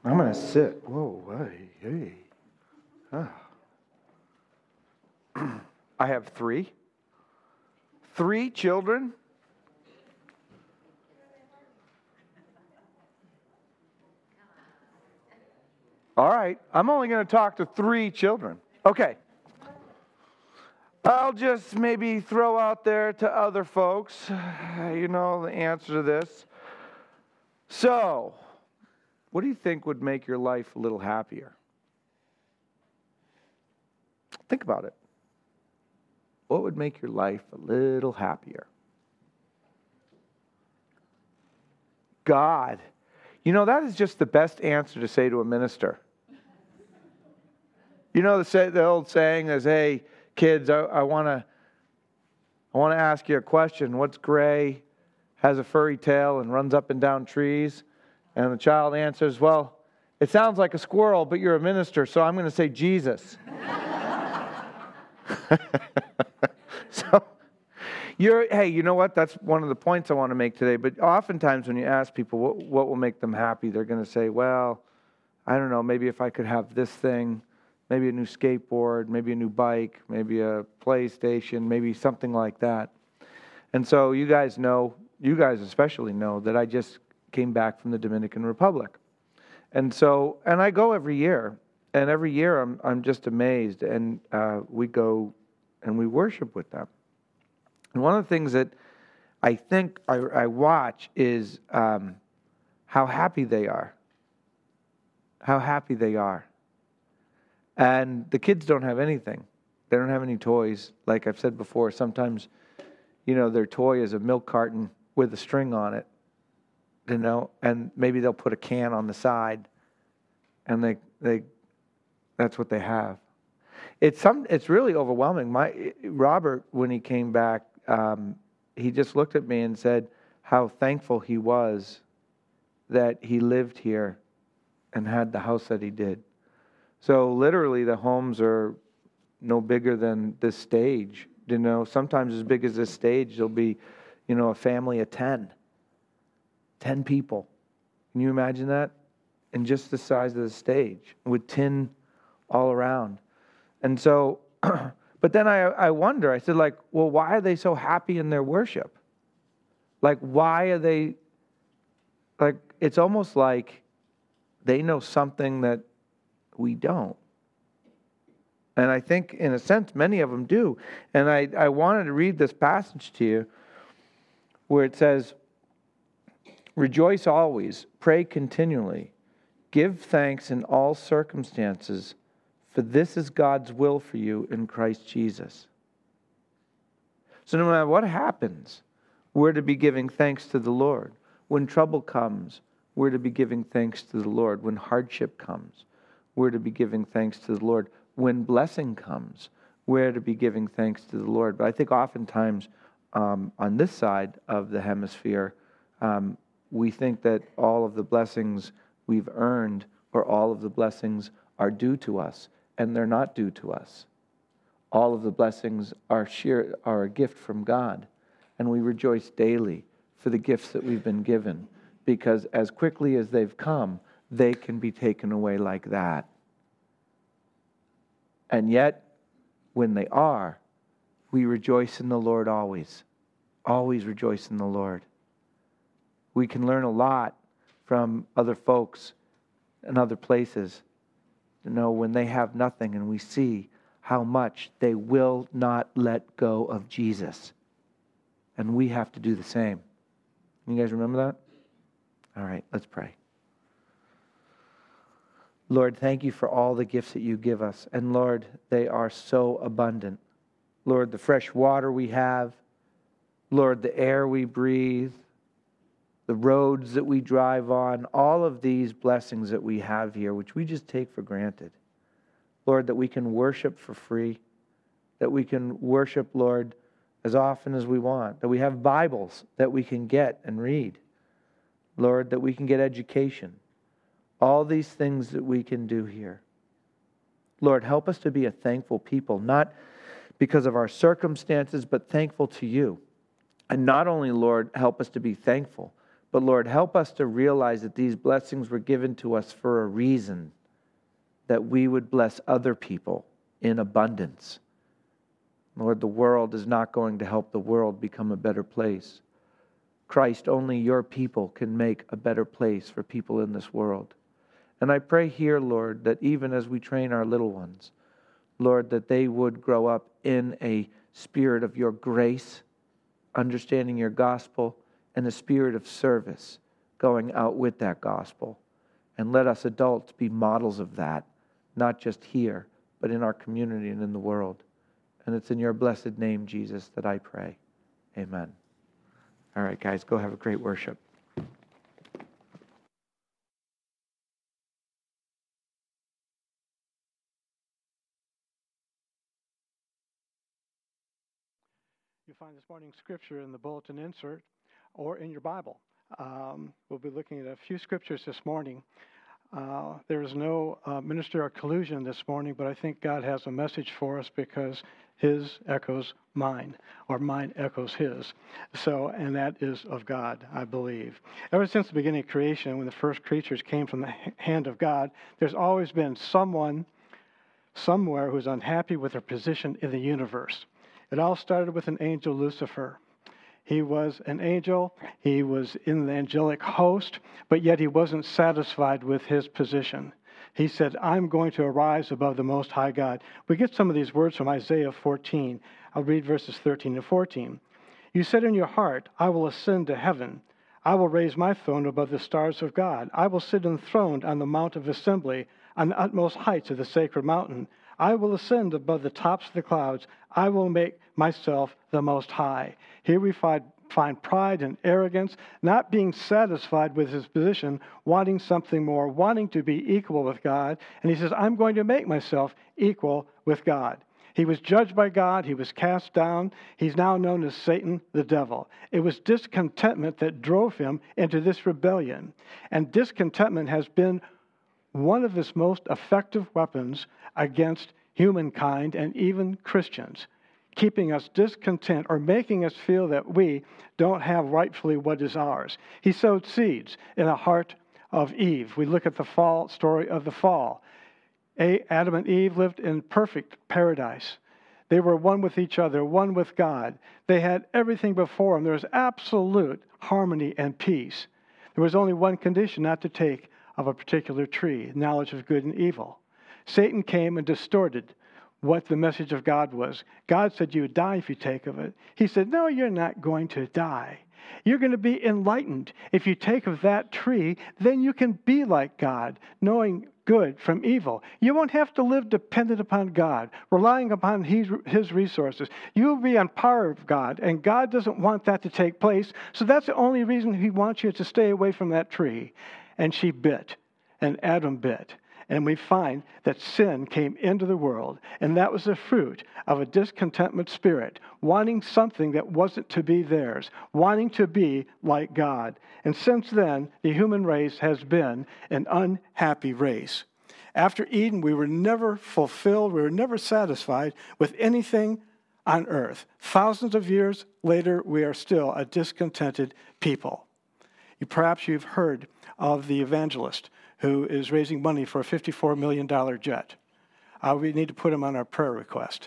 I'm going to sit. Whoa, hey. I have 3 children. All right, I'm only going to talk to 3 children. Okay. I'll just maybe throw out there to other folks, the answer to this. So, what do you think would make your life a little happier? Think about it. What would make your life a little happier? God. That is just the best answer to say to a minister. The old saying is, hey, kids, I want to ask you a question. What's gray, has a furry tail, and runs up and down trees? And the child answers, well, it sounds like a squirrel, but you're a minister, so I'm going to say Jesus. So, hey, you know what? That's one of the points I want to make today. But oftentimes when you ask people what will make them happy, they're going to say, well, I don't know, maybe if I could have this thing, maybe a new skateboard, maybe a new bike, maybe a PlayStation, maybe something like that. And so you guys especially know that I just came back from the Dominican Republic. And I go every year. And every year I'm just amazed. And we go and we worship with them. And one of the things that I think I watch is how happy they are. How happy they are. And the kids don't have anything. They don't have any toys. Like I've said before, sometimes, their toy is a milk carton with a string on it, and maybe they'll put a can on the side, and they that's what they have. It's really overwhelming. Robert, when he came back, he just looked at me and said how thankful he was that he lived here and had the house that he did. So literally the homes are no bigger than this stage. Sometimes as big as this stage, there'll be, a family of 10 people. Can you imagine that? And just the size of the stage with tin all around. And so, but then I wonder, I said well, why are they so happy in their worship? Why are they, it's almost like they know something that we don't. And I think, in a sense, many of them do. And I wanted to read this passage to you where it says, rejoice always, pray continually, give thanks in all circumstances, for this is God's will for you in Christ Jesus. So no matter what happens, we're to be giving thanks to the Lord. When trouble comes, we're to be giving thanks to the Lord. When hardship comes, we're to be giving thanks to the Lord. When blessing comes, we're to be giving thanks to the Lord. But I think oftentimes on this side of the hemisphere, we think that all of the blessings we've earned or all of the blessings are due to us, and they're not due to us. All of the blessings are a gift from God, and we rejoice daily for the gifts that we've been given, because as quickly as they've come, they can be taken away like that. And yet, when they are, we rejoice in the Lord always. Always rejoice in the Lord. We can learn a lot from other folks and other places to know when they have nothing, and we see how much they will not let go of Jesus. And we have to do the same. You guys remember that? All right, let's pray. Lord, thank you for all the gifts that you give us. And Lord, they are so abundant. Lord, the fresh water we have. Lord, the air we breathe. The roads that we drive on. All of these blessings that we have here, which we just take for granted. Lord, that we can worship for free. That we can worship, Lord, as often as we want. That we have Bibles that we can get and read. Lord, that we can get education. All these things that we can do here. Lord, help us to be a thankful people, not because of our circumstances, but thankful to you. And not only, Lord, help us to be thankful, But Lord, help us to realize that these blessings were given to us for a reason, that we would bless other people in abundance. Lord, the world is not going to help the world become a better place. Christ, only your people can make a better place for people in this world. And I pray here, Lord, that even as we train our little ones, Lord, that they would grow up in a spirit of your grace, understanding your gospel, and a spirit of service, going out with that gospel. And let us adults be models of that, not just here, but in our community and in the world. And it's in your blessed name, Jesus, that I pray. Amen. All right, guys, go have a great worship. You find this morning's scripture in the bulletin insert or in your Bible. We'll be looking at a few scriptures this morning. There is no ministerial collusion this morning, but I think God has a message for us because his echoes mine, or mine echoes his. And that is of God, I believe. Ever since the beginning of creation, when the first creatures came from the hand of God, there's always been someone, somewhere, who's unhappy with their position in the universe. It all started with an angel, Lucifer. He was an angel, he was in the angelic host, but yet he wasn't satisfied with his position. He said, I'm going to arise above the Most High God. We get some of these words from Isaiah 14. I'll read verses 13 and 14. You said in your heart, I will ascend to heaven. I will raise my throne above the stars of God. I will sit enthroned on the mount of assembly, on the utmost heights of the sacred mountain. I will ascend above the tops of the clouds. I will make myself the Most High. Here we find pride and arrogance, not being satisfied with his position, wanting something more, wanting to be equal with God. And he says, I'm going to make myself equal with God. He was judged by God. He was cast down. He's now known as Satan, the devil. It was discontentment that drove him into this rebellion. And discontentment has been one of his most effective weapons against humankind and even Christians, keeping us discontent or making us feel that we don't have rightfully what is ours. He sowed seeds in the heart of Eve. We look at the fall story of the fall. Adam and Eve lived in perfect paradise. They were one with each other, one with God. They had everything before them. There was absolute harmony and peace. There was only one condition, not to take of a particular tree, knowledge of good and evil. Satan came and distorted what the message of God was. God said you would die if you take of it. He said, no, you're not going to die. You're going to be enlightened. If you take of that tree, then you can be like God, knowing good from evil. You won't have to live dependent upon God, relying upon his resources. You'll be on par of God, and God doesn't want that to take place, so that's the only reason he wants you to stay away from that tree. And she bit, and Adam bit. And we find that sin came into the world, and that was the fruit of a discontentment spirit, wanting something that wasn't to be theirs, wanting to be like God. And since then, the human race has been an unhappy race. After Eden, we were never fulfilled, we were never satisfied with anything on earth. Thousands of years later, we are still a discontented people. Perhaps you've heard of the evangelist who is raising money for a $54 million jet. We need to put him on our prayer request.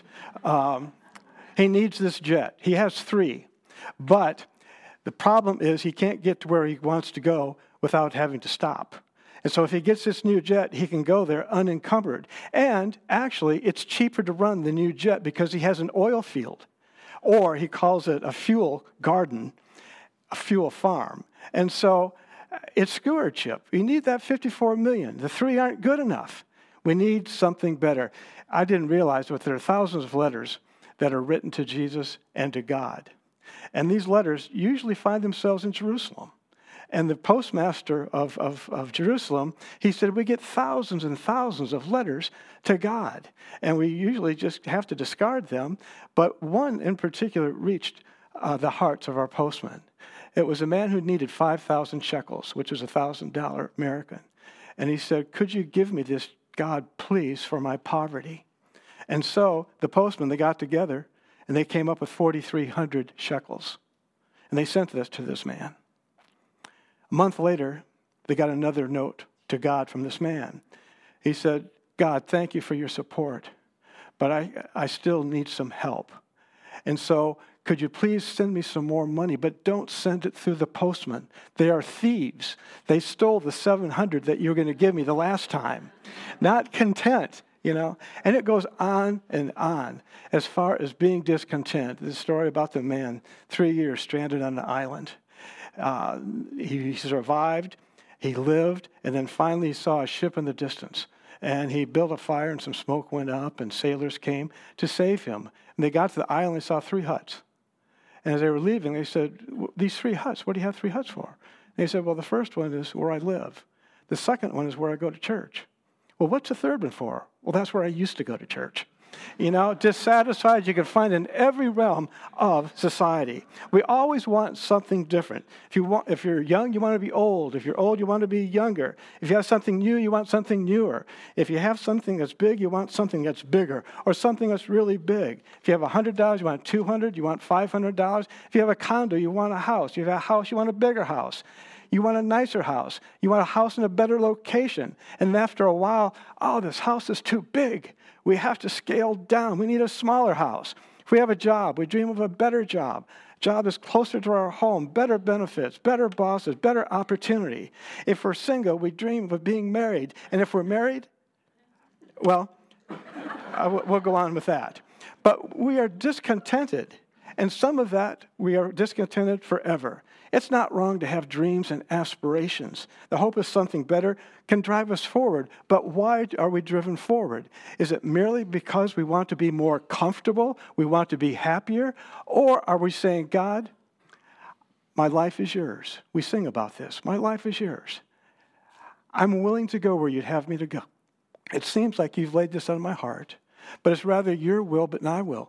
He needs this jet. He has 3. But the problem is he can't get to where he wants to go without having to stop. And so if he gets this new jet, he can go there unencumbered. And actually, it's cheaper to run the new jet because he has an oil field. Or he calls it a fuel garden, a fuel farm. And so it's stewardship. We need that 54 million. The 3 aren't good enough. We need something better. I didn't realize, but there are thousands of letters that are written to Jesus and to God. And these letters usually find themselves in Jerusalem. And the postmaster of Jerusalem, he said, we get thousands and thousands of letters to God. And we usually just have to discard them. But one in particular reached the hearts of our postman. It was a man who needed 5,000 shekels, which is $1,000 American. And he said, could you give me this, God, please, for my poverty? And so the postman, they got together, and they came up with 4,300 shekels. And they sent this to this man. A month later, they got another note to God from this man. He said, God, thank you for your support, but I still need some help. And so could you please send me some more money, but don't send it through the postman. They are thieves. They stole the $700 that you were going to give me the last time. Not content, And it goes on and on as far as being discontent. The story about the man, 3 years stranded on the island. He survived, he lived, and then finally he saw a ship in the distance. And he built a fire and some smoke went up and sailors came to save him. And they got to the island and saw 3 huts. And as they were leaving, they said, these 3 huts, what do you have 3 huts for? And they said, well, the first one is where I live. The second one is where I go to church. Well, what's the third one for? Well, that's where I used to go to church. Dissatisfied you can find in every realm of society. We always want something different. If you're young, you want to be old. If you're old, you want to be younger. If you have something new, you want something newer. If you have something that's big, you want something that's bigger or something that's really big. If you have $100, you want $200, you want $500. If you have a condo, you want a house. If you have a house, you want a bigger house. You want a nicer house. You want a house in a better location. And after a while, this house is too big. We have to scale down. We need a smaller house. If we have a job, we dream of a better job. Job is closer to our home, better benefits, better bosses, better opportunity. If we're single, we dream of being married. And if we're married, well, we'll go on with that. But we are discontented. And some of that, we are discontented forever. It's not wrong to have dreams and aspirations. The hope of something better can drive us forward. But why are we driven forward? Is it merely because we want to be more comfortable? We want to be happier? Or are we saying, God, my life is yours? We sing about this. My life is yours. I'm willing to go where you'd have me to go. It seems like you've laid this on my heart, but it's rather your will, but not my will.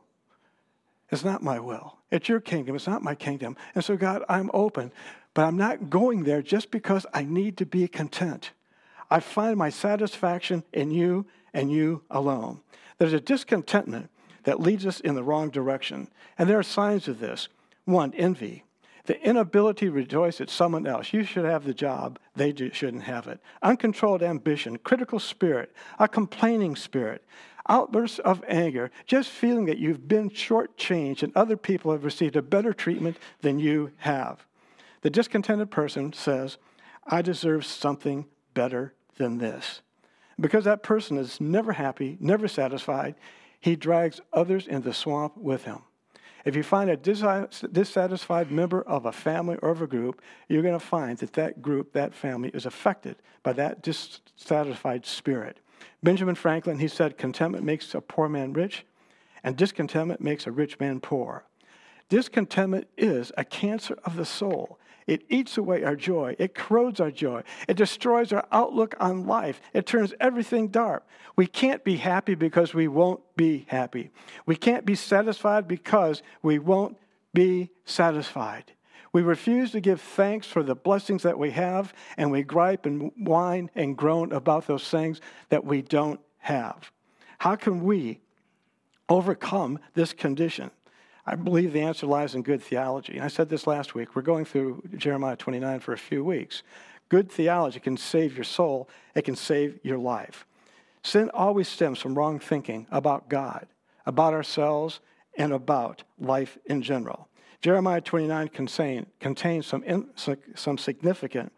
It's not my will. It's your kingdom. It's not my kingdom. And so, God, I'm open, but I'm not going there just because I need to be content. I find my satisfaction in you and you alone. There's a discontentment that leads us in the wrong direction. And there are signs of this. 1, envy. The inability to rejoice at someone else. You should have the job. They shouldn't have it. Uncontrolled ambition, critical spirit, a complaining spirit, outbursts of anger, just feeling that you've been shortchanged and other people have received a better treatment than you have. The discontented person says, I deserve something better than this. Because that person is never happy, never satisfied, he drags others into the swamp with him. If you find a dissatisfied member of a family or of a group, you're going to find that that group, that family, is affected by that dissatisfied spirit. Benjamin Franklin, he said, contentment makes a poor man rich, and discontentment makes a rich man poor. Discontentment is a cancer of the soul. It eats away our joy. It corrodes our joy. It destroys our outlook on life. It turns everything dark. We can't be happy because we won't be happy. We can't be satisfied because we won't be satisfied. We refuse to give thanks for the blessings that we have, and we gripe and whine and groan about those things that we don't have. How can we overcome this condition? I believe the answer lies in good theology. And I said this last week. We're going through Jeremiah 29 for a few weeks. Good theology can save your soul. It can save your life. Sin always stems from wrong thinking about God, about ourselves, and about life in general. Jeremiah 29 contains some significant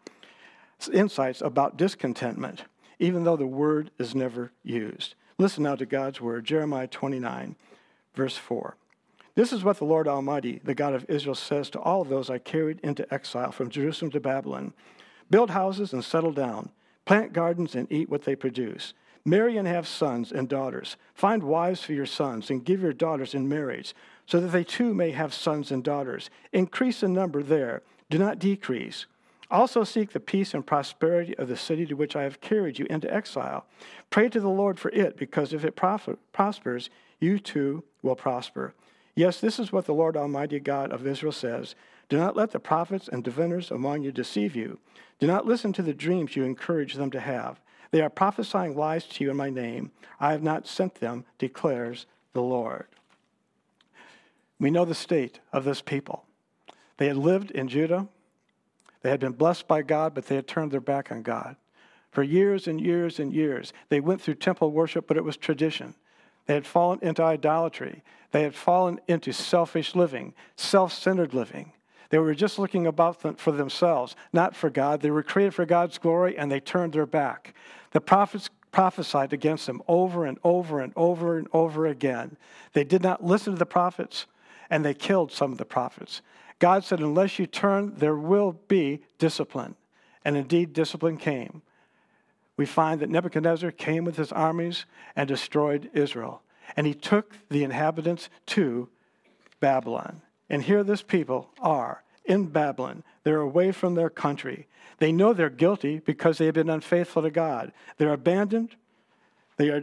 insights about discontentment, even though the word is never used. Listen now to God's word, Jeremiah 29, verse 4. This is what the Lord Almighty, the God of Israel, says to all of those I carried into exile from Jerusalem to Babylon. Build houses and settle down. Plant gardens and eat what they produce. Marry and have sons and daughters. Find wives for your sons and give your daughters in marriage, so that they too may have sons and daughters. Increase in number there. Do not decrease. Also seek the peace and prosperity of the city to which I have carried you into exile. Pray to the Lord for it, because if it prospers, you too will prosper. Yes, this is what the Lord Almighty God of Israel says. Do not let the prophets and diviners among you deceive you. Do not listen to the dreams you encourage them to have. They are prophesying lies to you in my name. I have not sent them, declares the Lord. We know the state of this people. They had lived in Judah. They had been blessed by God, but they had turned their back on God. For years and years and years, they went through temple worship, but it was tradition. They had fallen into idolatry. They had fallen into selfish living, self-centered living. They were just looking about for themselves, not for God. They were created for God's glory, and they turned their back. The prophets prophesied against them over and over and over and over again. They did not listen to the prophets, and they killed some of the prophets. God said, unless you turn, there will be discipline. And indeed, discipline came. We find that Nebuchadnezzar came with his armies and destroyed Israel. And he took the inhabitants to Babylon. And here this people are in Babylon. They're away from their country. They know they're guilty because they have been unfaithful to God. They're abandoned. They're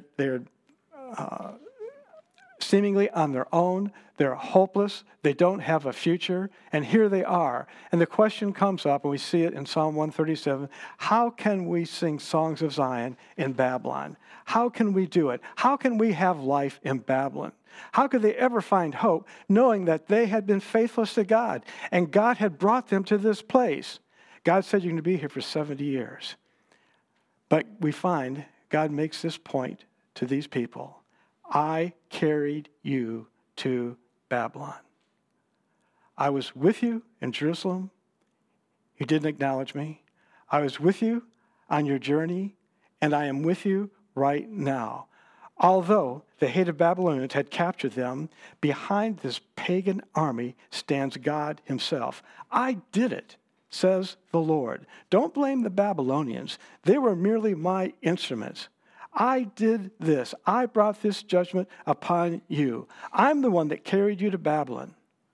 seemingly on their own. They're hopeless. They don't have a future. And here they are. And the question comes up, and we see it in Psalm 137, how can we sing songs of Zion in Babylon? How can we do it? How can we have life in Babylon? How could they ever find hope knowing that they had been faithless to God and God had brought them to this place? God said you're going to be here for 70 years. But we find God makes this point to these people. I carried you to Babylon. I was with you in Jerusalem. You didn't acknowledge me. I was with you on your journey, and I am with you right now. Although the hated Babylonians had captured them, behind this pagan army stands God himself. I did it, says the Lord. Don't blame the Babylonians. They were merely my instruments. I did this. I brought this judgment upon you. I'm the one that carried you to Babylon.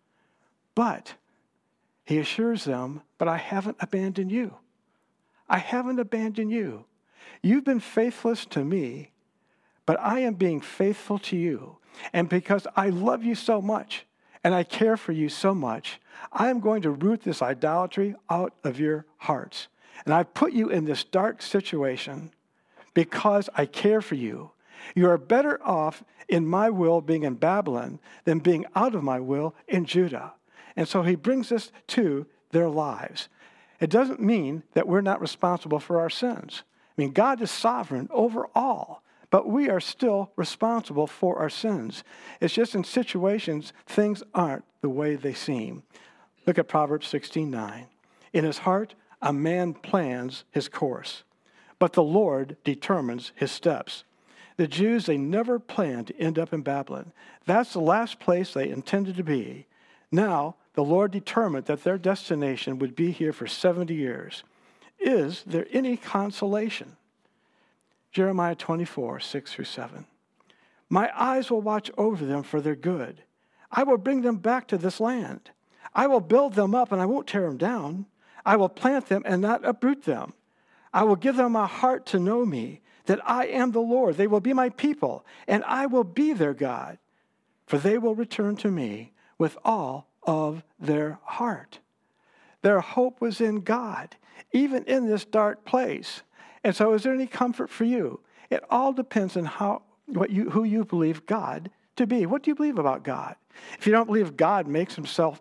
But he assures them, but I haven't abandoned you. I haven't abandoned you. You've been faithless to me, but I am being faithful to you. And because I love you so much and I care for you so much, I am going to root this idolatry out of your hearts. And I've put you in this dark situation because I care for you. You are better off in my will being in Babylon than being out of my will in Judah. And so he brings us to their lives. It doesn't mean that we're not responsible for our sins. I mean, God is sovereign over all, but we are still responsible for our sins. It's just in situations, things aren't the way they seem. Look at Proverbs 16:9. In his heart, a man plans his course, but the Lord determines his steps. The Jews, they never planned to end up in Babylon. That's the last place they intended to be. Now, the Lord determined that their destination would be here for 70 years. Is there any consolation? Jeremiah 24:6-7. My eyes will watch over them for their good. I will bring them back to this land. I will build them up and I won't tear them down. I will plant them and not uproot them. I will give them a heart to know me, that I am the Lord. They will be my people, and I will be their God. For they will return to me with all of their heart. Their hope was in God, even in this dark place. And so is there any comfort for you? It all depends on who you believe God to be. What do you believe about God? If you don't believe God makes himself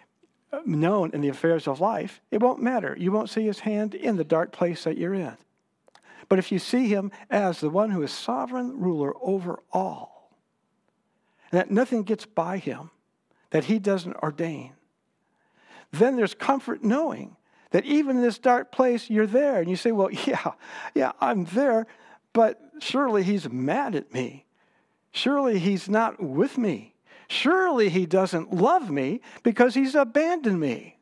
known in the affairs of life, it won't matter. You won't see his hand in the dark place that you're in. But if you see him as the one who is sovereign ruler over all, and that nothing gets by him that he doesn't ordain, then there's comfort knowing that even in this dark place, you're there. And you say, well, yeah, I'm there, but surely he's mad at me. Surely he's not with me. Surely he doesn't love me because he's abandoned me.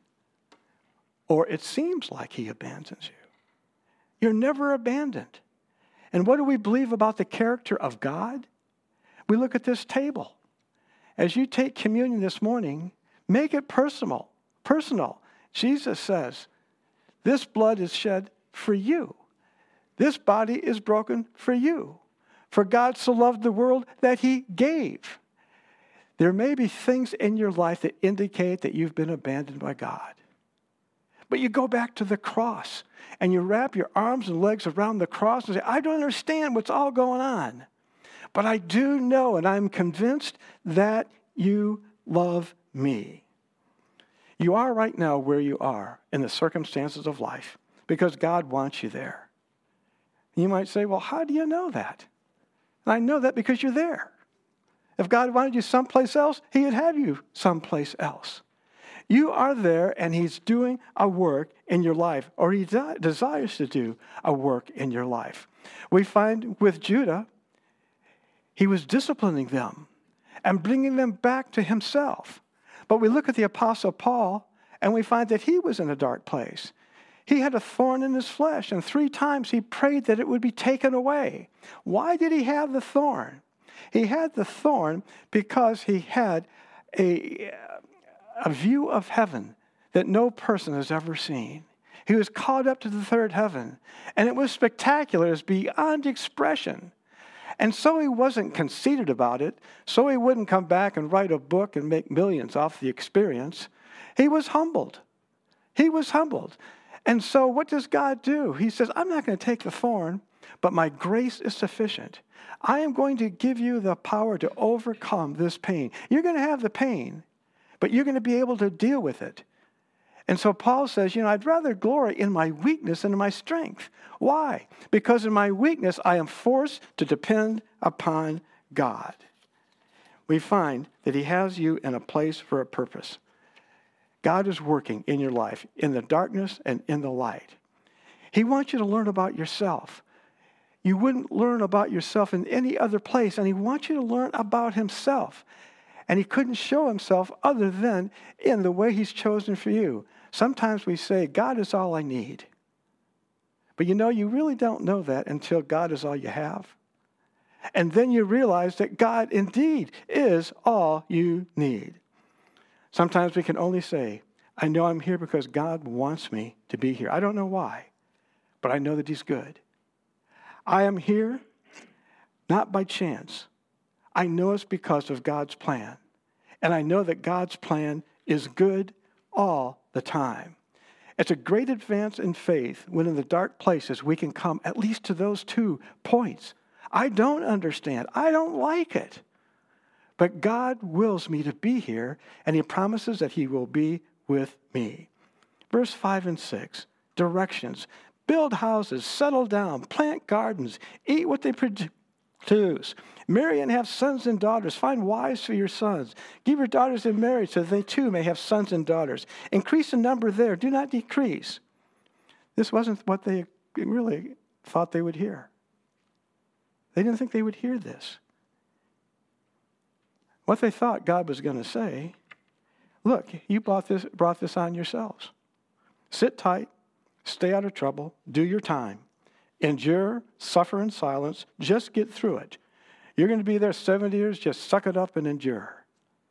Or it seems like he abandons you. You're never abandoned. And what do we believe about the character of God? We look at this table. As you take communion this morning, make it personal. Personal. Jesus says, this blood is shed for you. This body is broken for you. For God so loved the world that he gave. There may be things in your life that indicate that you've been abandoned by God. But you go back to the cross and you wrap your arms and legs around the cross and say, I don't understand what's all going on. But I do know and I'm convinced that you love me. You are right now where you are in the circumstances of life because God wants you there. You might say, well, how do you know that? And I know that because you're there. If God wanted you someplace else, he would have you someplace else. You are there, and he's doing a work in your life, or he desires to do a work in your life. We find with Judah, he was disciplining them and bringing them back to himself. But we look at the Apostle Paul, and we find that he was in a dark place. He had a thorn in his flesh, and 3 times he prayed that it would be taken away. Why did he have the thorn? He had the thorn because he had a view of heaven that no person has ever seen. He was caught up to the 3rd heaven, and it was spectacular. It was beyond expression. And so he wasn't conceited about it, so he wouldn't come back and write a book and make millions off the experience. He was humbled. He was humbled. And so what does God do? He says, I'm not going to take the thorn, but my grace is sufficient. I am going to give you the power to overcome this pain. You're going to have the pain, but you're going to be able to deal with it. And so Paul says, I'd rather glory in my weakness than in my strength. Why? Because in my weakness, I am forced to depend upon God. We find that he has you in a place for a purpose. God is working in your life, in the darkness and in the light. He wants you to learn about yourself. You wouldn't learn about yourself in any other place, and he wants you to learn about himself. And he couldn't show himself other than in the way he's chosen for you. Sometimes we say, God is all I need. But you really don't know that until God is all you have. And then you realize that God indeed is all you need. Sometimes we can only say, I know I'm here because God wants me to be here. I don't know why, but I know that he's good. I am here not by chance. I know it's because of God's plan. And I know that God's plan is good all the time. It's a great advance in faith when in the dark places we can come at least to those 2 points. I don't understand. I don't like it. But God wills me to be here, and he promises that he will be with me. Verse 5 and 6, directions. Build houses, settle down, plant gardens, eat what they produce. Marry and have sons and daughters. Find wives for your sons. Give your daughters in marriage so that they too may have sons and daughters. Increase the number there. Do not decrease. This wasn't what they really thought they would hear. They didn't think they would hear this. What they thought God was going to say, look, you brought this on yourselves. Sit tight, stay out of trouble, do your time. Endure, suffer in silence, just get through it. You're going to be there 70 years, just suck it up and endure.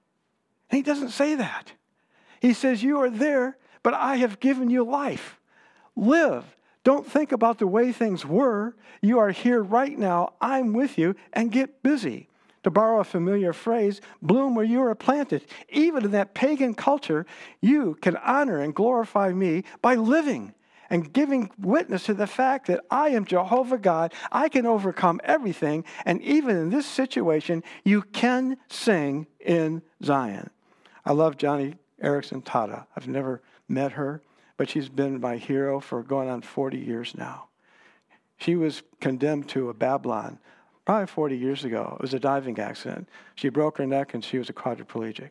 And he doesn't say that. He says, you are there, but I have given you life. Live. Don't think about the way things were. You are here right now. I'm with you, and get busy. To borrow a familiar phrase, bloom where you are planted. Even in that pagan culture, you can honor and glorify me by living and giving witness to the fact that I am Jehovah God. I can overcome everything. And even in this situation, you can sing in Zion. I love Johnny Erickson Tata. I've never met her, but she's been my hero for going on 40 years now. She was condemned to a Babylon probably 40 years ago. It was a diving accident. She broke her neck and she was a quadriplegic.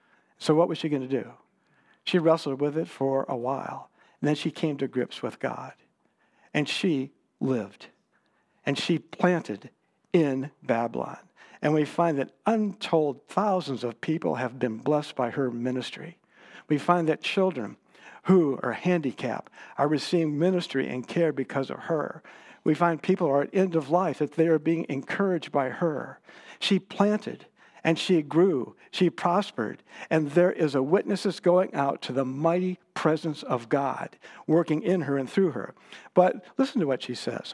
So what was she going to do? She wrestled with it for a while. And then she came to grips with God. And she lived. And she planted in Babylon. And we find that untold thousands of people have been blessed by her ministry. We find that children who are handicapped are receiving ministry and care because of her. We find people are at end of life, that they are being encouraged by her. She planted and she grew, she prospered, and there is a witness that's going out to the mighty presence of God working in her and through her. But listen to what she says.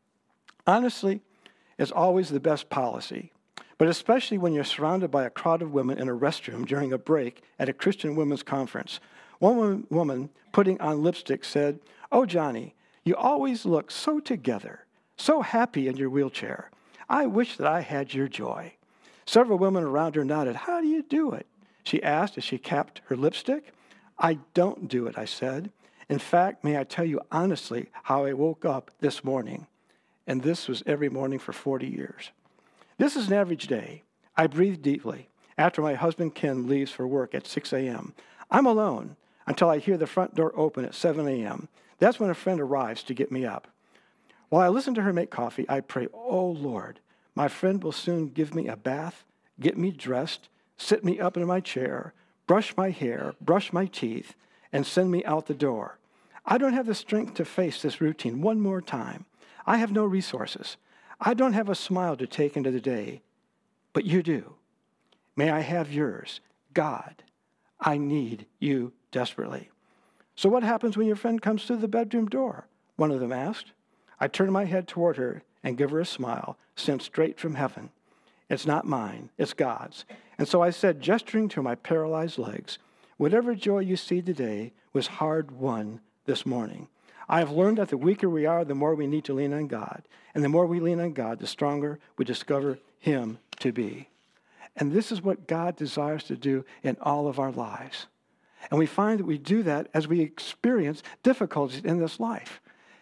Honestly, it's always the best policy, but especially when you're surrounded by a crowd of women in a restroom during a break at a Christian women's conference. One woman putting on lipstick said, "Oh, Johnny, you always look so together, so happy in your wheelchair. I wish that I had your joy." Several women around her nodded. "How do you do it?" she asked as she capped her lipstick. I don't do it, I said. In fact, may I tell you honestly how I woke up this morning? And this was every morning for 40 years. This is an average day. I breathe deeply after my husband Ken leaves for work at 6 a.m. I'm alone until I hear the front door open at 7 a.m. That's when a friend arrives to get me up. While I listen to her make coffee, I pray, oh Lord, my friend will soon give me a bath, get me dressed, sit me up in my chair, brush my hair, brush my teeth, and send me out the door. I don't have the strength to face this routine one more time. I have no resources. I don't have a smile to take into the day, but you do. May I have yours? God, I need you desperately. So what happens when your friend comes through the bedroom door? One of them asked. I turn my head toward her and give her a smile sent straight from heaven. It's not mine, it's God's. And so I said, gesturing to my paralyzed legs, whatever joy you see today was hard-won this morning. I have learned that the weaker we are, the more we need to lean on God. And the more we lean on God, the stronger we discover Him to be. And this is what God desires to do in all of our lives. And we find that we do that as we experience difficulties in this life.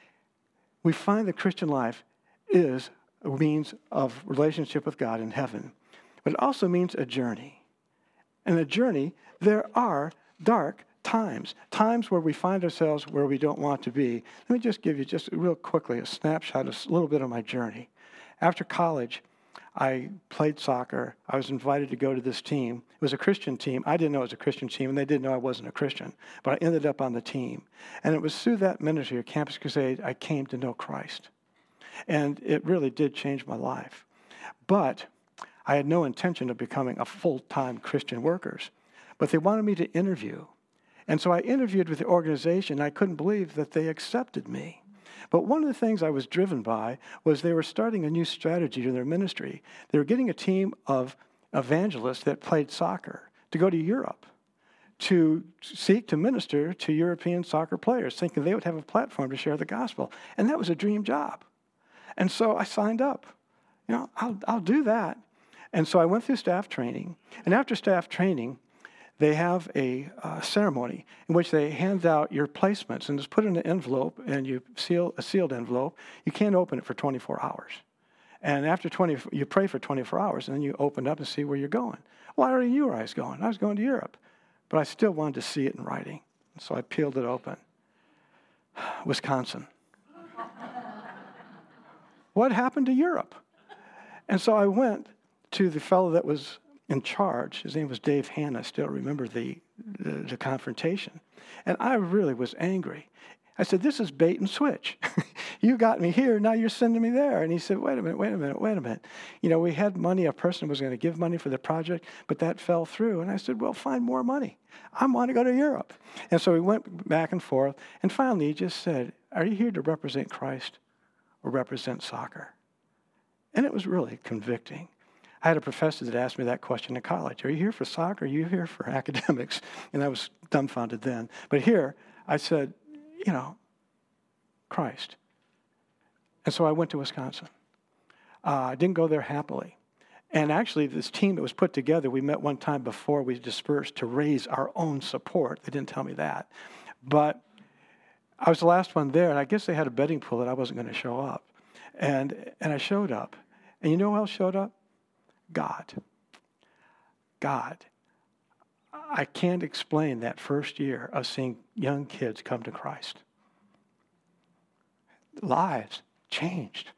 We find the Christian life is a means of relationship with God in heaven. But it also means a journey. And a journey, there are dark times where we find ourselves where we don't want to be. Let me just give you just real quickly a snapshot of a little bit of my journey. After college, I played soccer. I was invited to go to this team. It was a Christian team. I didn't know it was a Christian team, and they didn't know I wasn't a Christian. But I ended up on the team. And it was through that ministry of Campus Crusade I came to know Christ. And it really did change my life. But I had no intention of becoming a full-time Christian worker. But they wanted me to interview. And so I interviewed with the organization, and I couldn't believe that they accepted me. But one of the things I was driven by was they were starting a new strategy to their ministry. They were getting a team of evangelists that played soccer to go to Europe to seek to minister to European soccer players, thinking they would have a platform to share the gospel. And that was a dream job. And so I signed up. I'll do that. And so I went through staff training. And after staff training, they have a ceremony in which they hand out your placements and just put it in an envelope, and you seal a sealed envelope. You can't open it for 24 hours. And after you pray for 24 hours, and then you open up and see where you're going. Well, I already knew where I was going. I was going to Europe. But I still wanted to see it in writing. So I peeled it open. Wisconsin. What happened to Europe? And so I went to the fellow that was in charge. His name was Dave Hanna. I still remember the confrontation. And I really was angry. I said, this is bait and switch. You got me here, now you're sending me there. And he said, wait a minute. We had money, a person was going to give money for the project, but that fell through. And I said, well, find more money. I want to go to Europe. And so we went back and forth. And finally, he just said, are you here to represent Christ or represent soccer? And it was really convicting. I had a professor that asked me that question in college. Are you here for soccer? Are you here for academics? And I was dumbfounded then. But here, I said, Christ. And so I went to Wisconsin. I didn't go there happily. And actually, this team that was put together, we met one time before we dispersed to raise our own support. They didn't tell me that. But I was the last one there, and I guess they had a betting pool that I wasn't going to show up. And I showed up. And you know who else showed up? God. I can't explain that first year of seeing young kids come to Christ. Lives changed.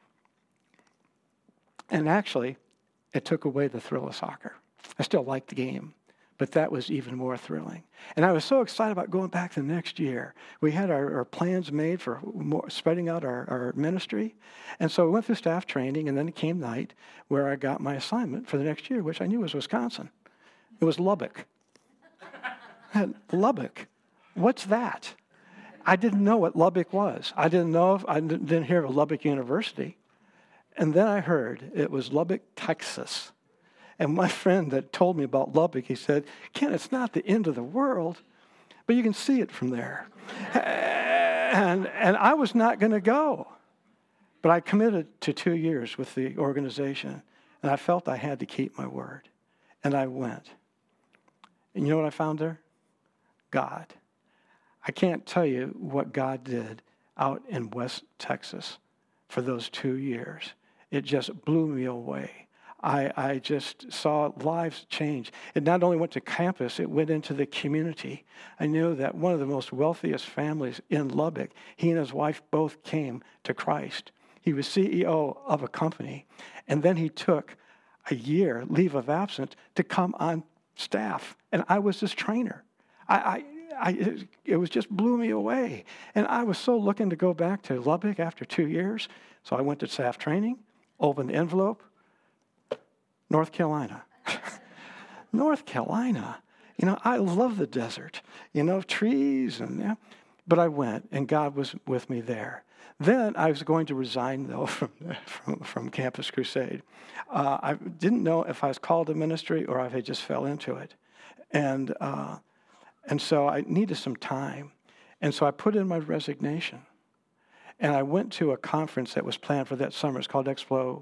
And actually, it took away the thrill of soccer. I still liked the game, but that was even more thrilling. And I was so excited about going back the next year. We had our plans made for spreading out our ministry. And so we went through staff training, and then it came night where I got my assignment for the next year, which I knew was Wisconsin. It was Lubbock. Lubbock. What's that? I didn't know what Lubbock was. I didn't hear of Lubbock University. And then I heard it was Lubbock, Texas. And my friend that told me about Lubbock, he said, Ken, it's not the end of the world, but you can see it from there. and I was not going to go. But I committed to 2 years with the organization, and I felt I had to keep my word. And I went. And you know what I found there? God. I can't tell you what God did out in West Texas for those 2 years. It just blew me away. I just saw lives change. It not only went to campus, it went into the community. I knew that one of the most wealthiest families in Lubbock, he and his wife both came to Christ. He was CEO of a company, and then he took a year leave of absence to come on staff, and I was his trainer. It was just blew me away. And I was so looking to go back to Lubbock after 2 years. So I went to staff training, opened the envelope, North Carolina. North Carolina. I love the desert, trees but I went, and God was with me there. Then I was going to resign, though, from Campus Crusade. I didn't know if I was called to ministry or if I just fell into it. And so I needed some time. And so I put in my resignation. And I went to a conference that was planned for that summer. It's called Expo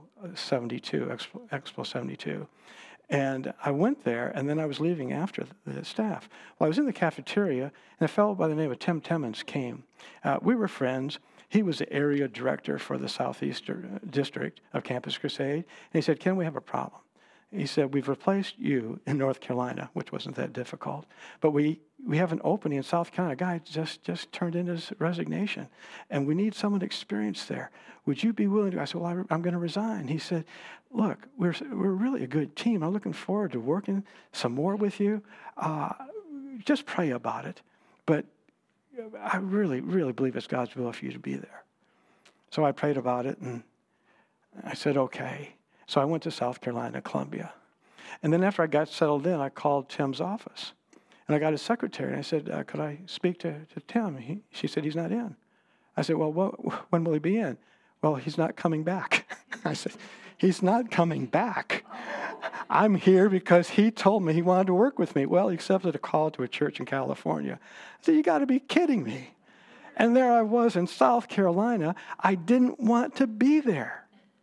72. And I went there, and then I was leaving after the staff. Well, I was in the cafeteria, and a fellow by the name of Tim Timmons came. We were friends. He was the area director for the Southeastern District of Campus Crusade. And he said, "Ken, we have a problem." He said, "We've replaced you in North Carolina," which wasn't that difficult. "But we have an opening in South Carolina. A guy just turned in his resignation, and we need someone experienced there. Would you be willing to?" I said, "Well, I'm going to resign." He said, "Look, we're really a good team. I'm looking forward to working some more with you. Just pray about it. But I really, really believe it's God's will for you to be there." So I prayed about it, and I said, "Okay." So I went to South Carolina, Columbia. And then after I got settled in, I called Tim's office. And I got his secretary, and I said, "Could I speak to Tim?" She said, "He's not in." I said, "Well, when will he be in?" "Well, he's not coming back." I said, "He's not coming back. I'm here because he told me he wanted to work with me." Well, he accepted a call to a church in California. I said, "You got to be kidding me." And there I was in South Carolina. I didn't want to be there.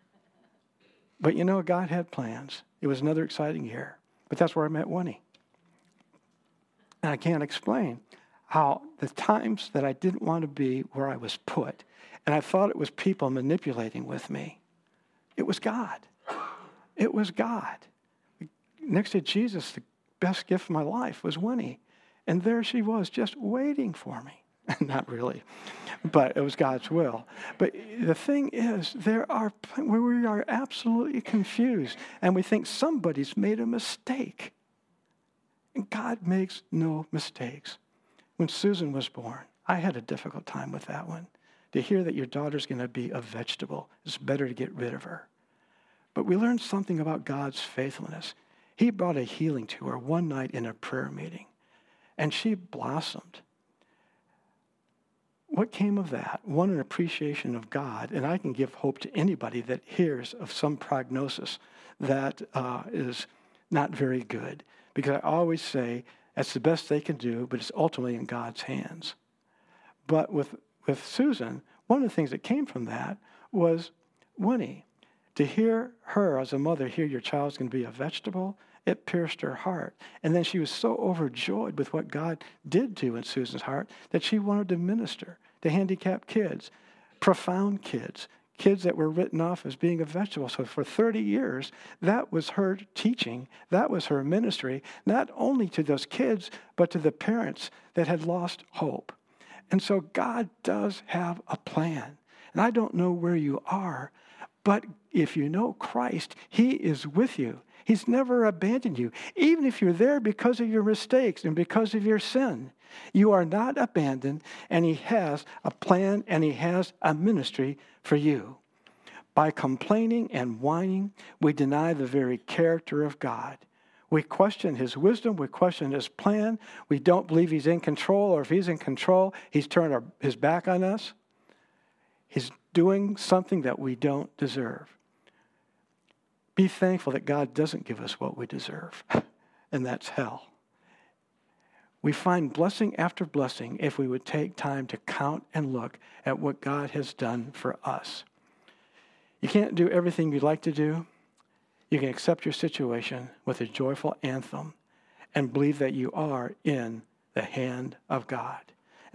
But God had plans. It was another exciting year. But that's where I met Winnie. And I can't explain how the times that I didn't want to be where I was put, and I thought it was people manipulating with me, it was God. It was God. Next to Jesus, the best gift of my life was Winnie. And there she was, just waiting for me. Not really, but it was God's will. But the thing is, we are absolutely confused, and we think somebody's made a mistake. And God makes no mistakes. When Susan was born, I had a difficult time with that one. To hear that your daughter's going to be a vegetable, it's better to get rid of her. But we learned something about God's faithfulness. He brought a healing to her one night in a prayer meeting, and she blossomed. What came of that? One, an appreciation of God, and I can give hope to anybody that hears of some prognosis that is not very good, because I always say that's the best they can do, but it's ultimately in God's hands. But with Susan, one of the things that came from that was Winnie. To hear her as a mother hear your child's going to be a vegetable, it pierced her heart. And then she was so overjoyed with what God did do in Susan's heart that she wanted to minister to handicapped kids, profound kids, kids that were written off as being a vegetable. So for 30 years, that was her teaching. That was her ministry, not only to those kids, but to the parents that had lost hope. And so God does have a plan. And I don't know where you are, but if you know Christ, He is with you. He's never abandoned you. Even if you're there because of your mistakes and because of your sin, you are not abandoned, and He has a plan and He has a ministry for you. By complaining and whining, we deny the very character of God. We question His wisdom. We question His plan. We don't believe He's in control, or if He's in control, He's turned His back on us. He's doing something that we don't deserve. Be thankful that God doesn't give us what we deserve, and that's hell. We find blessing after blessing if we would take time to count and look at what God has done for us. You can't do everything you'd like to do. You can accept your situation with a joyful anthem and believe that you are in the hand of God. And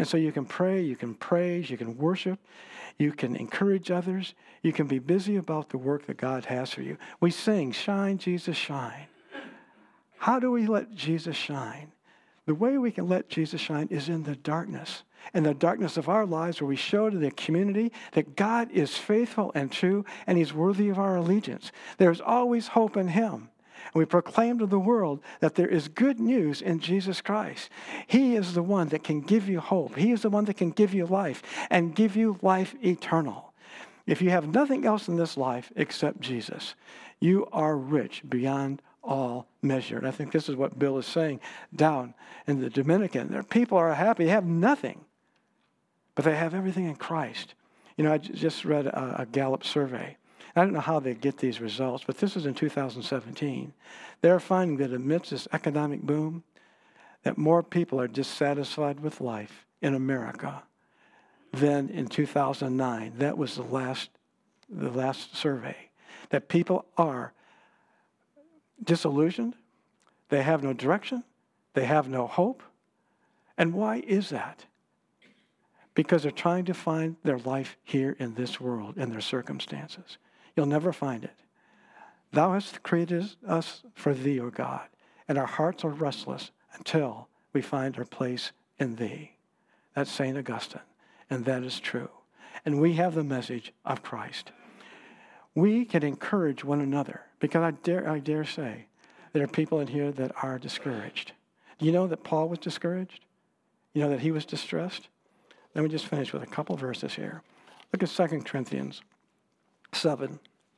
And so you can pray, you can praise, you can worship, you can encourage others, you can be busy about the work that God has for you. We sing, "Shine, Jesus, shine." How do we let Jesus shine? The way we can let Jesus shine is in the darkness of our lives, where we show to the community that God is faithful and true, and He's worthy of our allegiance. There's always hope in Him. And we proclaim to the world that there is good news in Jesus Christ. He is the one that can give you hope. He is the one that can give you life and give you life eternal. If you have nothing else in this life except Jesus, you are rich beyond all measure. And I think this is what Bill is saying down in the Dominican. Their people are happy. They have nothing, but they have everything in Christ. You know, I just read a Gallup survey. I don't know how they get these results, but this is in 2017. They're finding that amidst this economic boom, that more people are dissatisfied with life in America than in 2009. That was the last survey. That people are disillusioned, they have no direction, they have no hope. And why is that? Because they're trying to find their life here in this world and their circumstances. You'll never find it. Thou hast created us for thee, O God, and our hearts are restless until we find our place in thee. That's St. Augustine, and that is true. And we have the message of Christ. We can encourage one another, because I dare say there are people in here that are discouraged. Do you know that Paul was discouraged? You know that he was distressed? Let me just finish with a couple verses here. Look at 2 Corinthians 7,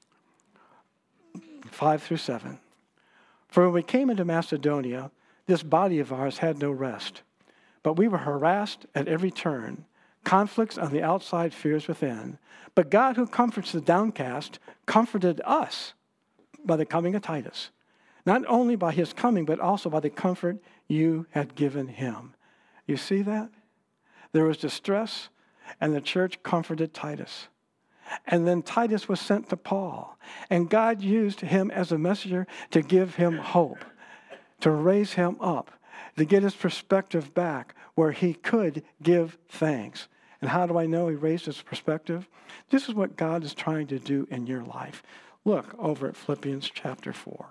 5 through 7. For when we came into Macedonia, this body of ours had no rest, but we were harassed at every turn, conflicts on the outside, fears within. But God, who comforts the downcast, comforted us by the coming of Titus, not only by his coming, but also by the comfort you had given him. You see that? There was distress, and the church comforted Titus. And then Titus was sent to Paul, and God used him as a messenger to give him hope, to raise him up, to get his perspective back where he could give thanks. And how do I know he raised his perspective? This is what God is trying to do in your life. Look over at Philippians chapter 4.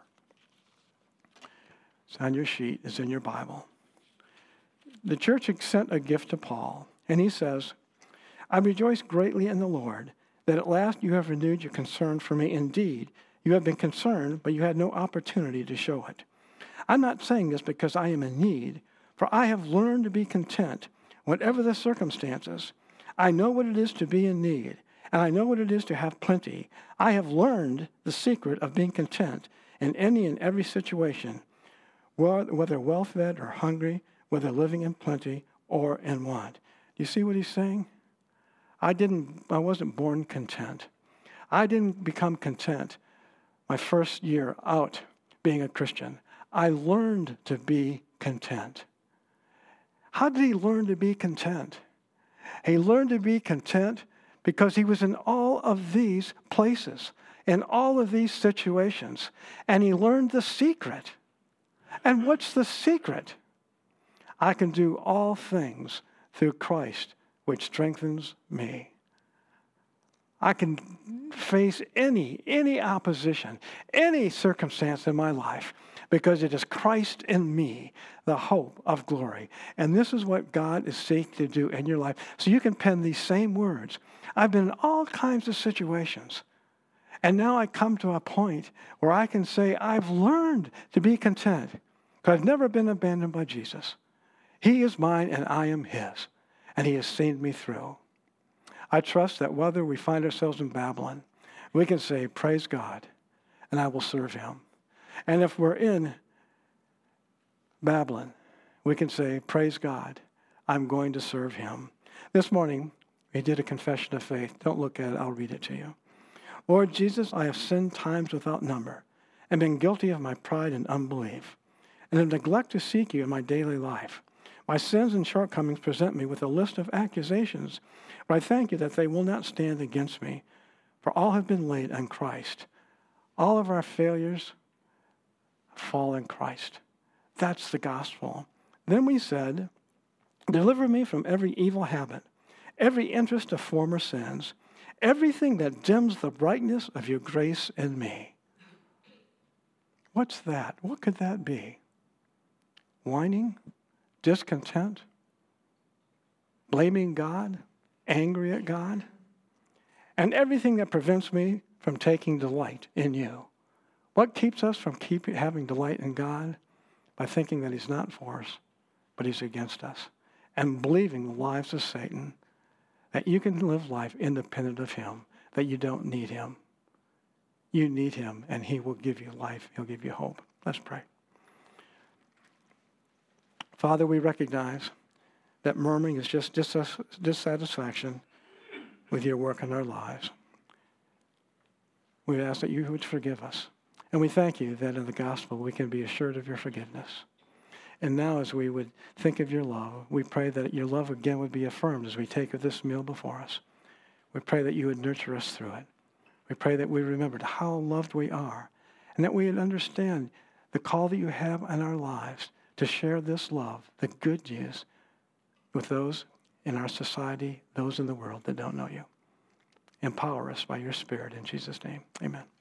It's on your sheet. It's in your Bible. The church had sent a gift to Paul, and he says, I rejoice greatly in the Lord that at last you have renewed your concern for me. Indeed, you have been concerned, but you had no opportunity to show it. I'm not saying this because I am in need, for I have learned to be content, whatever the circumstances. I know what it is to be in need, and I know what it is to have plenty. I have learned the secret of being content in any and every situation, whether well-fed or hungry, whether living in plenty or in want. Do you see what he's saying? I wasn't born content. I didn't become content my first year out being a Christian. I learned to be content. How did he learn to be content? He learned to be content because he was in all of these places, in all of these situations, and he learned the secret. And what's the secret? I can do all things through Christ, which strengthens me. I can face any opposition, any circumstance in my life, because it is Christ in me, the hope of glory. And this is what God is seeking to do in your life. So you can pen these same words. I've been in all kinds of situations, and now I come to a point where I can say I've learned to be content, because I've never been abandoned by Jesus. He is mine and I am his, and he has seen me through. I trust that whether we find ourselves in Babylon, we can say, praise God, and I will serve him. And if we're in Babylon, we can say, praise God, I'm going to serve him. This morning, we did a confession of faith. Don't look at it. I'll read it to you. Lord Jesus, I have sinned times without number and been guilty of my pride and unbelief and of neglect to seek you in my daily life. My sins and shortcomings present me with a list of accusations, but I thank you that they will not stand against me, for all have been laid on Christ. All of our failures fall in Christ. That's the gospel. Then we said, Deliver me from every evil habit, every interest of former sins, everything that dims the brightness of your grace in me. What's that? What could that be? Whining? Discontent? Blaming God? Angry at God? And everything that prevents me from taking delight in you. What keeps us from having delight in God? By thinking that he's not for us, but he's against us. And believing the lies of Satan, that you can live life independent of him, that you don't need him. You need him, and he will give you life. He'll give you hope. Let's pray. Father, we recognize that murmuring is just dissatisfaction with your work in our lives. We ask that you would forgive us. And we thank you that in the gospel we can be assured of your forgiveness. And now as we would think of your love, we pray that your love again would be affirmed as we take of this meal before us. We pray that you would nurture us through it. We pray that we remembered how loved we are, and that we would understand the call that you have in our lives to share this love, the good news, with those in our society, those in the world that don't know you. Empower us by your Spirit in Jesus' name. Amen.